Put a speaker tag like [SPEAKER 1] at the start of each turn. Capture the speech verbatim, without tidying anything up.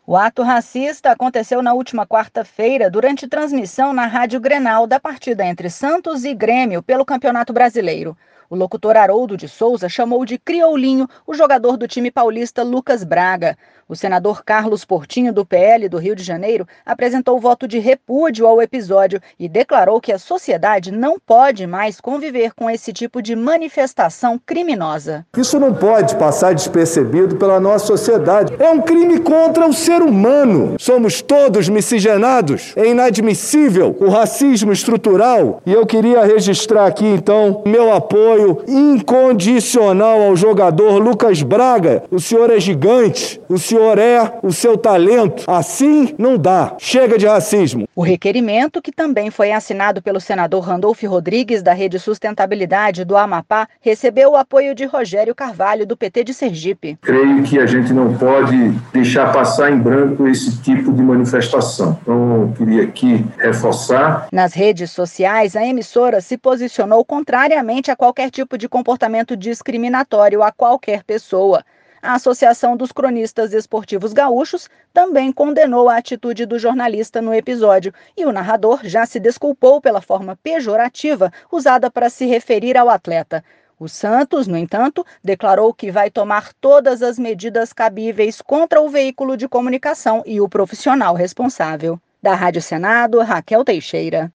[SPEAKER 1] O ato racista aconteceu na última quarta-feira, durante transmissão na Rádio Grenal da partida entre Santos e Grêmio pelo Campeonato Brasileiro. O locutor Haroldo de Souza chamou de crioulinho o jogador do time paulista Lucas Braga. O senador Carlos Portinho, do P L do Rio de Janeiro, apresentou voto de repúdio ao episódio e declarou que a sociedade não pode mais conviver com esse tipo de manifestação criminosa.
[SPEAKER 2] Isso não pode passar despercebido pela nossa sociedade. É um crime contra o ser humano. Somos todos miscigenados. É inadmissível o racismo estrutural. E eu queria registrar aqui, então, meu apoio incondicional ao jogador Lucas Braga. O senhor é gigante. O senhor é o seu talento. Assim não dá. Chega de racismo.
[SPEAKER 1] O requerimento, que também foi assinado pelo senador Randolfo Rodrigues, da Rede Sustentabilidade do Amapá, recebeu o apoio de Rogério Carvalho, do P T de Sergipe.
[SPEAKER 3] Creio que a gente não pode deixar passar em branco esse tipo de manifestação. Então, eu queria aqui reforçar.
[SPEAKER 1] Nas redes sociais, a emissora se posicionou contrariamente a qualquer tipo de comportamento discriminatório a qualquer pessoa. A Associação dos Cronistas Esportivos Gaúchos também condenou a atitude do jornalista no episódio e o narrador já se desculpou pela forma pejorativa usada para se referir ao atleta. O Santos, no entanto, declarou que vai tomar todas as medidas cabíveis contra o veículo de comunicação e o profissional responsável. Da Rádio Senado, Raquel Teixeira.